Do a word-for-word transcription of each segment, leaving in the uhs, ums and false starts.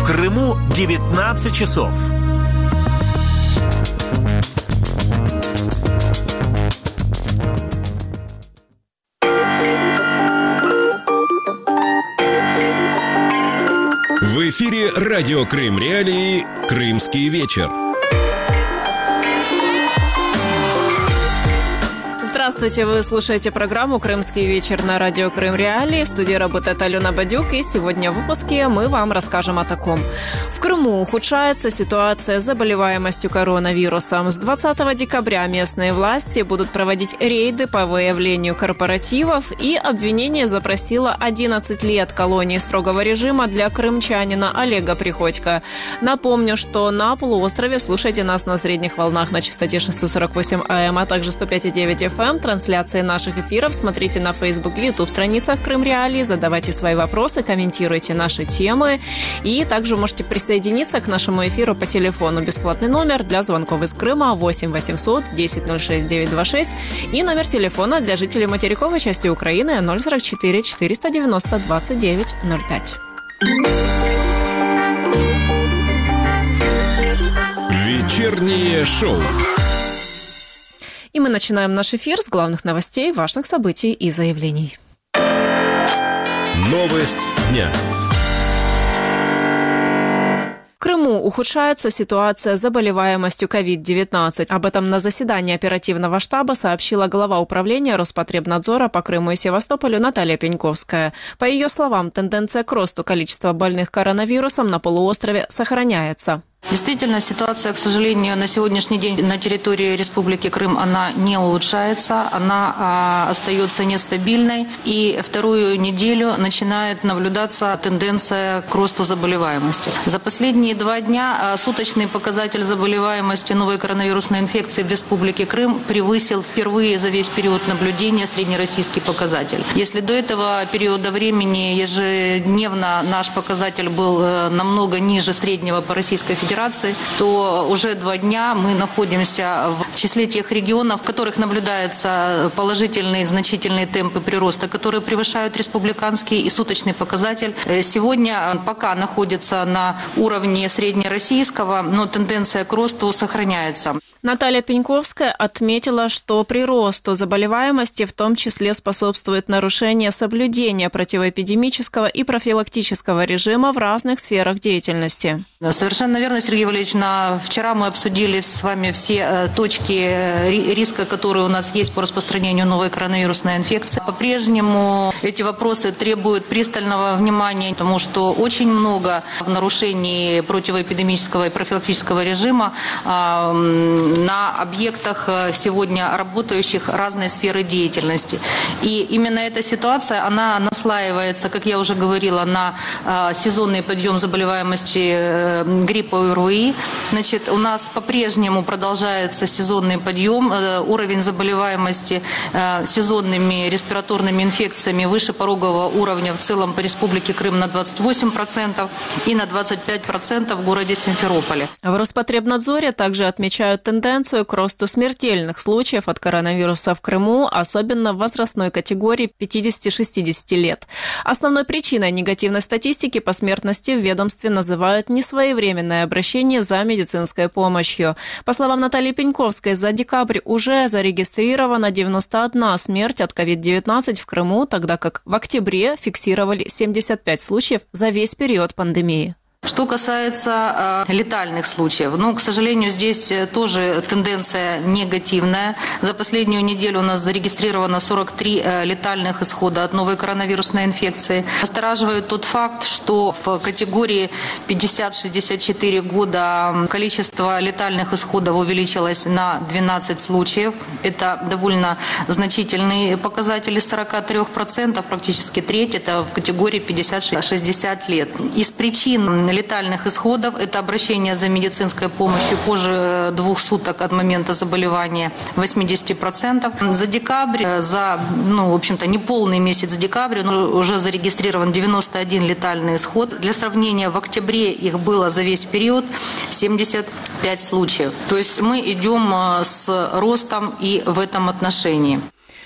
В Крыму девятнадцать часов. В эфире радио Крым Реалии «Крымский вечер». Здравствуйте, вы слушаете программу «Крымский вечер» на радио Крым Реалии. В студии работает Алена Бадюк, и сегодня в выпуске мы вам расскажем о таком. В Крыму ухудшается ситуация с заболеваемостью коронавирусом. С двадцатого декабря местные власти будут проводить рейды по выявлению корпоративов, и обвинение запросило одиннадцать лет колонии строгого режима для крымчанина Олега Приходько. Напомню, что на полуострове слушайте нас на средних волнах на частоте шестьсот сорок восемь АМ, а также сто пять и девять эф эм. Трансляции наших эфиров смотрите на Facebook и YouTube страницах Крым Реалии, задавайте свои вопросы, комментируйте наши темы, и также можете присоединиться к нашему эфиру по телефону. Бесплатный номер для звонков из Крыма восемь восемьсот десять ноль шесть девятьсот двадцать шесть и номер телефона для жителей материковой части Украины ноль сорок четыре четыреста девяносто двадцать девять ноль пять. Вечернее шоу. И мы начинаем наш эфир с главных новостей, важных событий и заявлений. Новость дня. В Крыму ухудшается ситуация с заболеваемостью ковид девятнадцать. Об этом на заседании оперативного штаба сообщила глава управления Роспотребнадзора по Крыму и Севастополю Наталья Пеньковская. По ее словам, тенденция к росту количества больных коронавирусом на полуострове сохраняется. Действительно, ситуация, к сожалению, на сегодняшний день на территории Республики Крым, она не улучшается, она а, остается нестабильной. И вторую неделю начинает наблюдаться тенденция к росту заболеваемости. За последние два дня а, суточный показатель заболеваемости новой коронавирусной инфекции в Республике Крым превысил впервые за весь период наблюдения среднероссийский показатель. Если до этого периода времени ежедневно наш показатель был а, намного ниже среднего по Российской Федерации, то уже два дня мы находимся в числе тех регионов, в которых наблюдаются положительные значительные темпы прироста, которые превышают республиканский и суточный показатель. Сегодня пока находится на уровне среднероссийского, но тенденция к росту сохраняется. Наталья Пеньковская отметила, что приросту заболеваемости в том числе способствует нарушение соблюдения противоэпидемического и профилактического режима в разных сферах деятельности. Совершенно верно, Сергей Валерьевич. На... Вчера мы обсудили с вами все точки риска, которые у нас есть по распространению новой коронавирусной инфекции. По-прежнему эти вопросы требуют пристального внимания, потому что очень много в нарушении противоэпидемического и профилактического режима на объектах сегодня работающих разной сферы деятельности. И именно эта ситуация, она наслаивается, как я уже говорила, на сезонный подъем заболеваемости гриппа и ОРВИ. Значит, у нас по-прежнему продолжается сезонный подъем. Уровень заболеваемости сезонными респираторными инфекциями выше порогового уровня в целом по Республике Крым на двадцать восемь процентов и на двадцать пять процентов в городе Симферополе. В Роспотребнадзоре также отмечают тенденцию к росту смертельных случаев от коронавируса в Крыму, особенно в возрастной категории пятьдесят-шестьдесят лет. Основной причиной негативной статистики по смертности в ведомстве называют несвоевременное обращение за медицинской помощью. По словам Натальи Пеньковской, за декабрь уже зарегистрировано девяносто одна смерть от ковид девятнадцать в Крыму, тогда как в октябре фиксировали семьдесят пять случаев за весь период пандемии. Что касается э, летальных случаев, ну, к сожалению, здесь тоже тенденция негативная. За последнюю неделю у нас зарегистрировано сорок три э, летальных исхода от новой коронавирусной инфекции. Настораживает тот факт, что в категории пятьдесят-шестьдесят четыре года количество летальных исходов увеличилось на двенадцать случаев. Это довольно значительный показатель из сорока трёх процентов, практически треть, это в категории пятьдесят-шестьдесят лет. Из причин летальных исходов – это обращение за медицинской помощью позже двух суток от момента заболевания восемьдесят процентов. За декабрь, за, ну, в общем-то, неполный месяц декабря уже зарегистрирован девяносто один летальный исход. Для сравнения, в октябре их было за весь период семьдесят пять случаев. То есть мы идем с ростом и в этом отношении.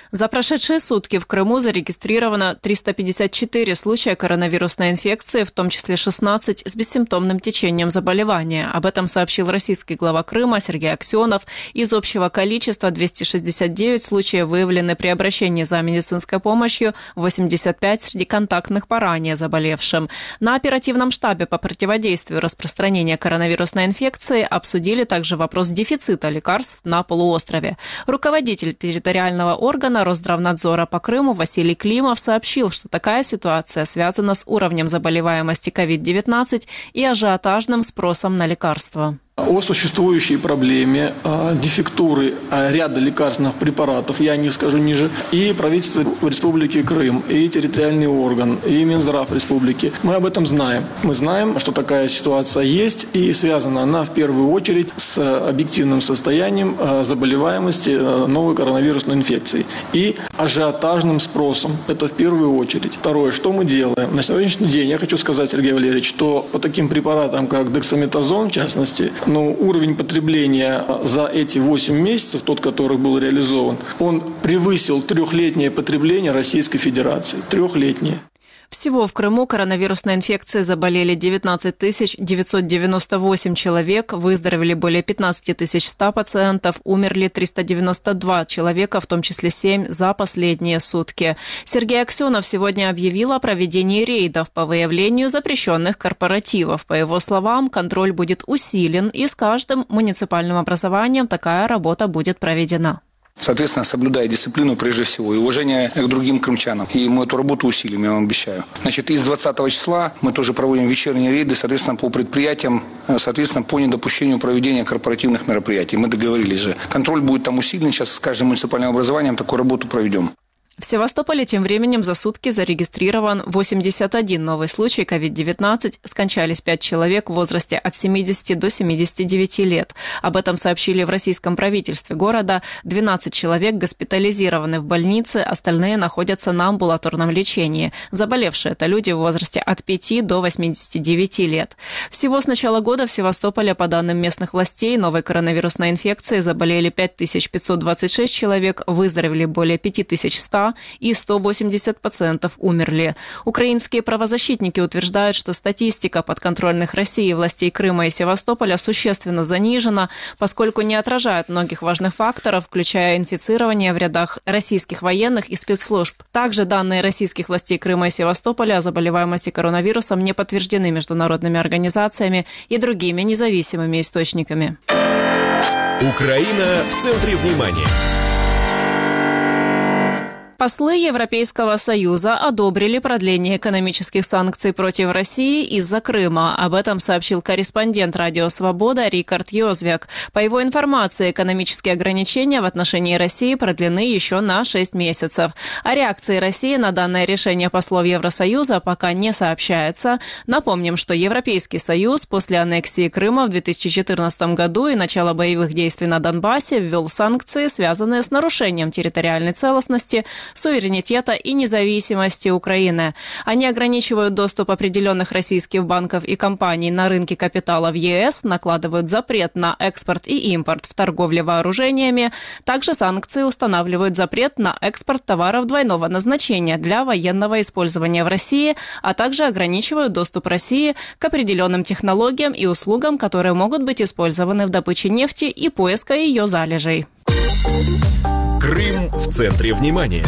За прошедшие сутки в Крыму зарегистрировано триста пятьдесят четыре случая коронавирусной инфекции, в том числе шестнадцать с бессимптомным течением заболевания. Об этом сообщил российский глава Крыма Сергей Аксенов. Из общего количества двести шестьдесят девять случаев выявлены при обращении за медицинской помощью, восемьдесят пять среди контактных по ранее заболевшим. На оперативном штабе по противодействию распространения коронавирусной инфекции обсудили также вопрос дефицита лекарств на полуострове. Руководитель территориального органа Росздравнадзора по Крыму Василий Климов сообщил, что такая ситуация связана с уровнем заболеваемости ковид девятнадцать и ажиотажным спросом на лекарства. О существующей проблеме э, дефектуры э, ряда лекарственных препаратов, я о них скажу ниже, и правительство Республики Крым, и территориальный орган, и Минздрав Республики. Мы об этом знаем. Мы знаем, что такая ситуация есть, и связана она в первую очередь с объективным состоянием э, заболеваемости э, новой коронавирусной инфекцией и ажиотажным спросом. Это в первую очередь. Второе, что мы делаем? На сегодняшний день я хочу сказать, Сергей Валерьевич, что по таким препаратам, как дексаметазон, в частности, но уровень потребления за эти восемь месяцев, тот, который был реализован, он превысил трехлетнее потребление Российской Федерации. Трехлетнее. Всего в Крыму коронавирусной инфекцией заболели девятнадцать тысяч девятьсот девяносто восемь человек, выздоровели более пятнадцать тысяч сто пациентов, умерли триста девяносто два человека, в том числе семь за последние сутки. Сергей Аксенов сегодня объявил о проведении рейдов по выявлению запрещенных корпоративов. По его словам, контроль будет усилен, и с каждым муниципальным образованием такая работа будет проведена. Соответственно, соблюдая дисциплину прежде всего и уважение к другим крымчанам. И мы эту работу усилим, я вам обещаю. Значит, из двадцатого числа мы тоже проводим вечерние рейды, соответственно, по предприятиям, соответственно, по недопущению проведения корпоративных мероприятий. Мы договорились же. Контроль будет там усилен. Сейчас с каждым муниципальным образованием такую работу проведем. В Севастополе тем временем за сутки зарегистрирован восемьдесят один новый случай ковид девятнадцать. Скончались пять человек в возрасте от семидесяти до семидесяти девяти лет. Об этом сообщили в российском правительстве города. двенадцать человек госпитализированы в больнице, остальные находятся на амбулаторном лечении. Заболевшие – это люди в возрасте от пяти до восьмидесяти девяти лет. Всего с начала года в Севастополе, по данным местных властей, новой коронавирусной инфекцией заболели пять тысяч пятьсот двадцать шесть человек, выздоровели более пять тысяч ста, и сто восемьдесят пациентов умерли. Украинские правозащитники утверждают, что статистика подконтрольных России властей Крыма и Севастополя существенно занижена, поскольку не отражает многих важных факторов, включая инфицирование в рядах российских военных и спецслужб. Также данные российских властей Крыма и Севастополя о заболеваемости коронавирусом не подтверждены международными организациями и другими независимыми источниками. Украина в центре внимания. Послы Европейского Союза одобрили продление экономических санкций против России из-за Крыма. Об этом сообщил корреспондент «Радио Свобода» Рикард Йозвек. По его информации, экономические ограничения в отношении России продлены еще на шесть месяцев. О реакции России на данное решение послов Евросоюза пока не сообщается. Напомним, что Европейский Союз после аннексии Крыма в две тысячи четырнадцатом году и начала боевых действий на Донбассе ввел санкции, связанные с нарушением территориальной целостности, суверенитета и независимости Украины. Они ограничивают доступ определенных российских банков и компаний на рынки капитала в ЕС, накладывают запрет на экспорт и импорт в торговле вооружениями. Также санкции устанавливают запрет на экспорт товаров двойного назначения для военного использования в России, а также ограничивают доступ России к определенным технологиям и услугам, которые могут быть использованы в добыче нефти и поиска ее залежей. Крым в центре внимания.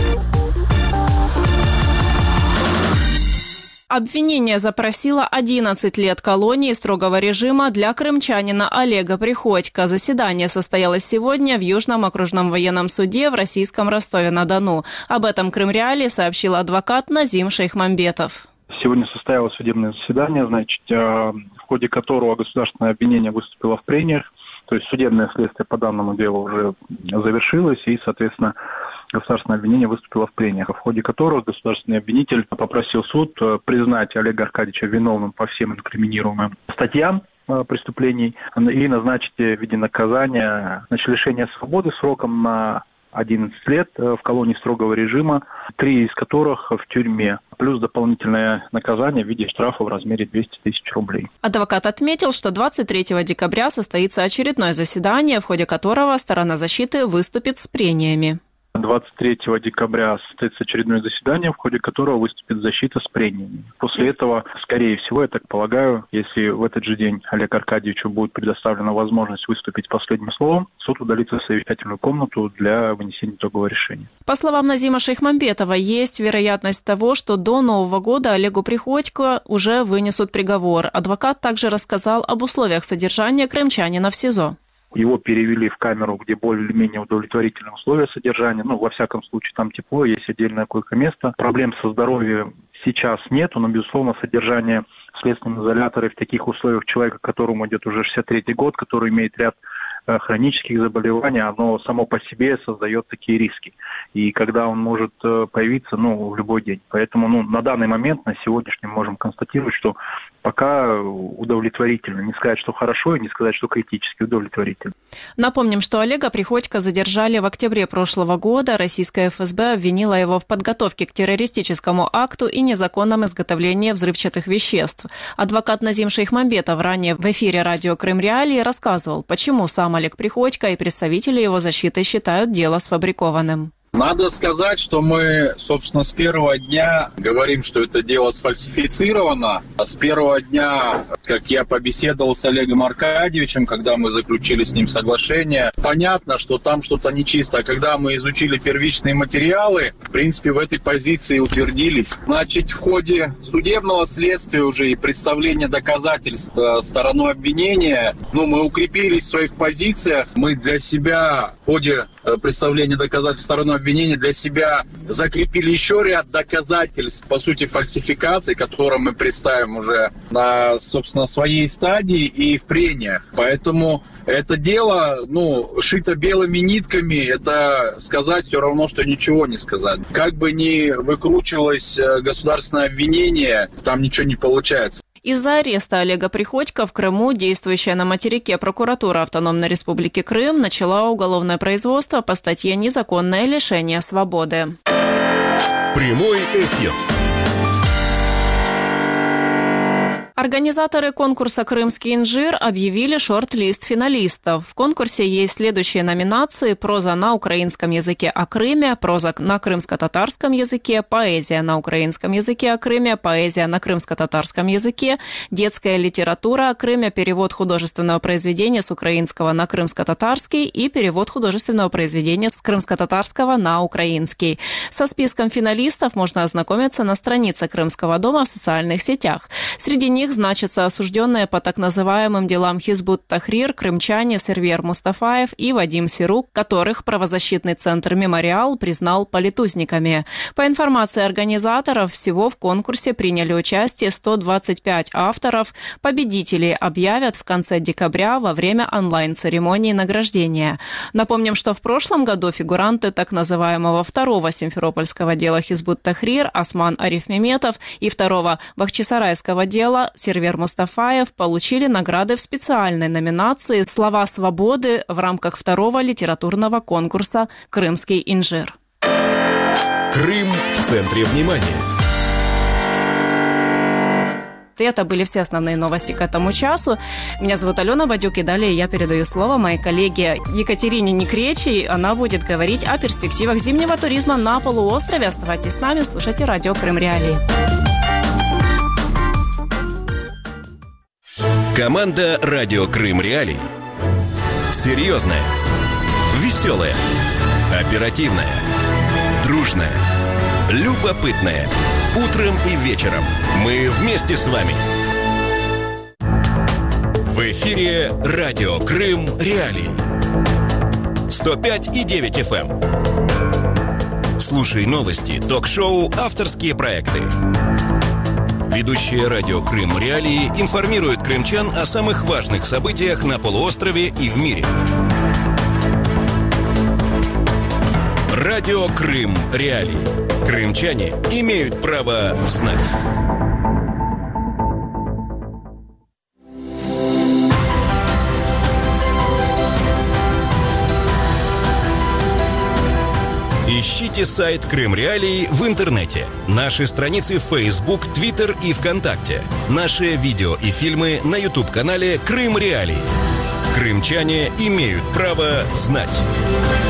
Обвинение запросило одиннадцать лет колонии строгого режима для крымчанина Олега Приходько. Заседание состоялось сегодня в Южном окружном военном суде в российском Ростове-на-Дону. Об этом Крымреалии сообщил адвокат Назим Шейхмамбетов. Сегодня состоялось судебное заседание, значит, в ходе которого государственное обвинение выступило в прениях. То есть судебное следствие по данному делу уже завершилось, и, соответственно, государственное обвинение выступило в прениях, в ходе которых государственный обвинитель попросил суд признать Олега Аркадьевича виновным по всем инкриминируемым статьям преступлений и назначить в виде наказания, значит, лишение свободы сроком на одиннадцать лет в колонии строгого режима, три из которых в тюрьме, плюс дополнительное наказание в виде штрафа в размере двести тысяч рублей. Адвокат отметил, что двадцать третьего декабря состоится очередное заседание, в ходе которого сторона защиты выступит с прениями. двадцать третьего декабря состоится очередное заседание, в ходе которого выступит защита с прениями. После этого, скорее всего, я так полагаю, если в этот же день Олегу Аркадьевичу будет предоставлена возможность выступить последним словом, суд удалится в совещательную комнату для вынесения итогового решения. По словам Назима Шейхмамбетова, есть вероятность того, что до Нового года Олегу Приходько уже вынесут приговор. Адвокат также рассказал об условиях содержания крымчанина в СИЗО. Его перевели в камеру, где более-менее удовлетворительные условия содержания. Ну, во всяком случае, там тепло, есть отдельное койко-место. Проблем со здоровьем сейчас нету, но, безусловно, содержание в следственном изоляторе в таких условиях человека, которому идет уже шестьдесят третий год, который имеет ряд хронических заболеваний, оно само по себе создает такие риски. И когда он может появиться, ну, в любой день. Поэтому, ну, на данный момент, на сегодняшний можем констатировать, что пока удовлетворительно. Не сказать, что хорошо, и не сказать, что критически удовлетворительно. Напомним, что Олега Приходько задержали в октябре прошлого года. Российская эф эс бэ обвинила его в подготовке к террористическому акту и незаконном изготовлении взрывчатых веществ. Адвокат Назим Шейхмамбетов ранее в эфире радио Крым Реалии рассказывал, почему сам Олег Приходько и представители его защиты считают дело сфабрикованным. Надо сказать, что мы, собственно, с первого дня говорим, что это дело сфальсифицировано. С первого дня, как я побеседовал с Олегом Аркадьевичем, когда мы заключили с ним соглашение, понятно, что там что-то нечисто. А когда мы изучили первичные материалы, в принципе, в этой позиции утвердились. Значит, в ходе судебного следствия уже и представления доказательств стороной обвинения, ну, мы укрепились в своих позициях. Мы для себя в ходе представления доказательств стороной обвинения для себя закрепили еще ряд доказательств, по сути, фальсификаций, которые мы представим уже на, собственно, своей стадии и в прениях. Поэтому это дело, ну, шито белыми нитками, это сказать все равно, что ничего не сказать. Как бы ни выкручивалось государственное обвинение, там ничего не получается. Из-за ареста Олега Приходько в Крыму действующая на материке прокуратура Автономной Республики Крым начала уголовное производство по статье «Незаконное лишение свободы». Прямой эфир. Организаторы конкурса «Крымский инжир» объявили шорт-лист финалистов. В конкурсе есть следующие номинации: проза на украинском языке о Крыме, проза на крымско-татарском языке, поэзия на украинском языке о Крыме, поэзия на крымско-татарском языке, детская литература о Крыме, перевод художественного произведения с украинского на крымско-татарский и перевод художественного произведения с крымско-татарского на украинский. Со списком финалистов можно ознакомиться на странице Крымского дома в социальных сетях. Среди них значатся осужденные по так называемым делам Хизбут Тахрир крымчане Сервер Мустафаев и Вадим Сирук, которых правозащитный центр «Мемориал» признал политузниками. По информации организаторов, всего в конкурсе приняли участие сто двадцать пять авторов. Победителей объявят в конце декабря во время онлайн-церемонии награждения. Напомним, что в прошлом году фигуранты так называемого второго симферопольского дела Хизбут Тахрир Осман Арифмеметов и второго бахчисарайского дела Сервер Мустафаев получили награды в специальной номинации «Слова свободы» в рамках второго литературного конкурса «Крымский инжир». Крым в центре внимания. Это были все основные новости к этому часу. Меня зовут Алена Бадюк, и далее я передаю слово моей коллеге Екатерине Некречей. Она будет говорить о перспективах зимнего туризма на полуострове. Оставайтесь с нами, слушайте радио Крым Реалии. Команда «Радио Крым Реалии». Серьезная, веселая, оперативная, дружная, любопытная. Утром и вечером мы вместе с вами. В эфире «Радио Крым Реалии». сто пять и девять эф эм. Слушай новости, ток-шоу, авторские проекты. Ведущие радио Крым Реалии информируют крымчан о самых важных событиях на полуострове и в мире. Радио Крым Реалии. Крымчане имеют право знать. Ищите сайт Крым Реалии в интернете, наши страницы в Facebook, Twitter и ВКонтакте, наши видео и фильмы на YouTube-канале Крым Реалии. Крымчане имеют право знать.